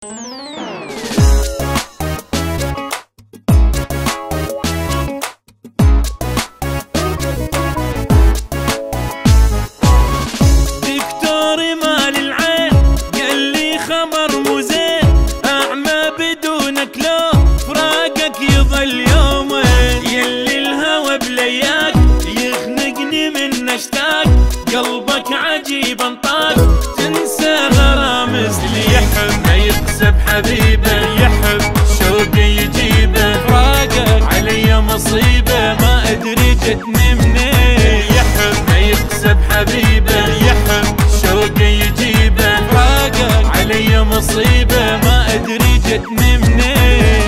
دكتور مال العين قال لي خبر مو زين، أعمى بدونك لو فراقك يظل يومين، يلي الهوى بلياك يخنقني من اشتاق، قلبك عجيب انطاق تنسى غرامز، اللي يحب ما يكسب حبيبه، يحب شوقي يجيبه، فراقك علي مصيبه ما ادري جتني منين، يحب ما يكسب حبيبه، يحب شوقي يجيبه، فراقك علي مصيبه ما ادري جتني منين.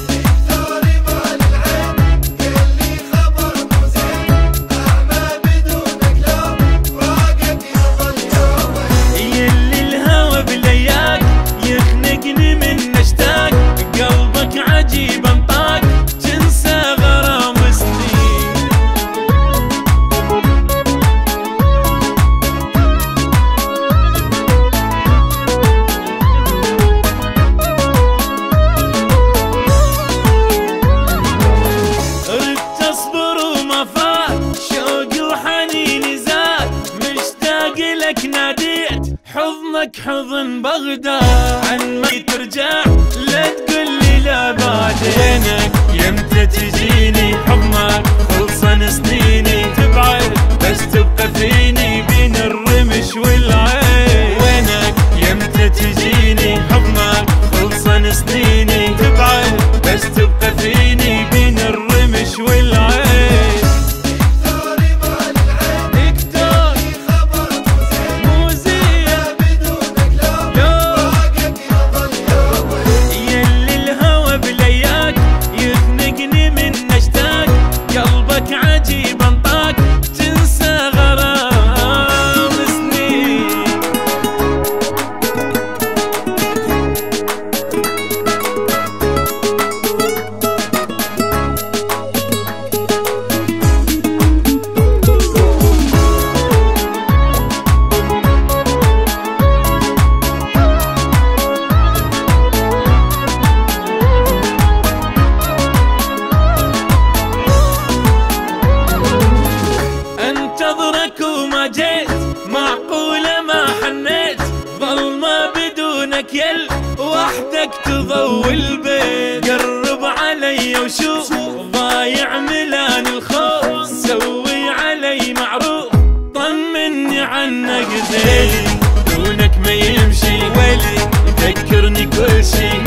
ناديت حضنك حضن بغداد، عن ما ترجع لا تقولي لا بعدينك، يمتى تجيني حضنك خلصن سنيني، تبعد بس تبقى فيني بين الرمش والعين، وينك يمتى تجيني حضنك خلصن سنيني، تبعد بس تبقى فيني بين الرمش والعين. انتظرك وما جيت، معقولة ما حنيت، ظلمة بدونك يل وحدك تضوي البيت، قرب علي وشوف ضايع ملان الخوف، سوي علي معروف طمني عنك زين، دونك ما يمشي ويلي يذكرني كل شي.